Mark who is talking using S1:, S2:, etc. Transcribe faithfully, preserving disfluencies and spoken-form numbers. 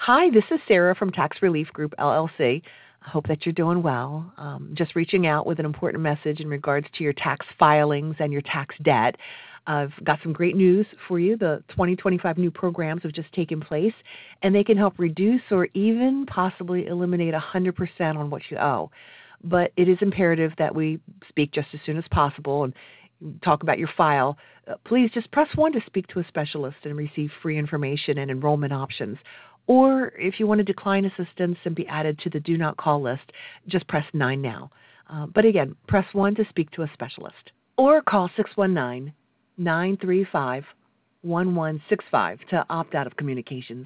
S1: Hi, this is Sarah from Tax Relief Group, L L C. I hope that you're doing well. Um, just reaching out with an important message in regards to your tax filings and your tax debt. I've got some great news for you. The twenty twenty-five new programs have just taken place, and they can help reduce or even possibly eliminate one hundred percent on what you owe. But it is imperative that we speak just as soon as possible and talk about your file. Uh, please just press one to speak to a specialist and receive free information and enrollment options. Or if you want to decline assistance and be added to the do not call list, just press nine now. Uh, but again, press one to speak to a specialist. Or call six one nine, nine three five, one one six five to opt out of communications.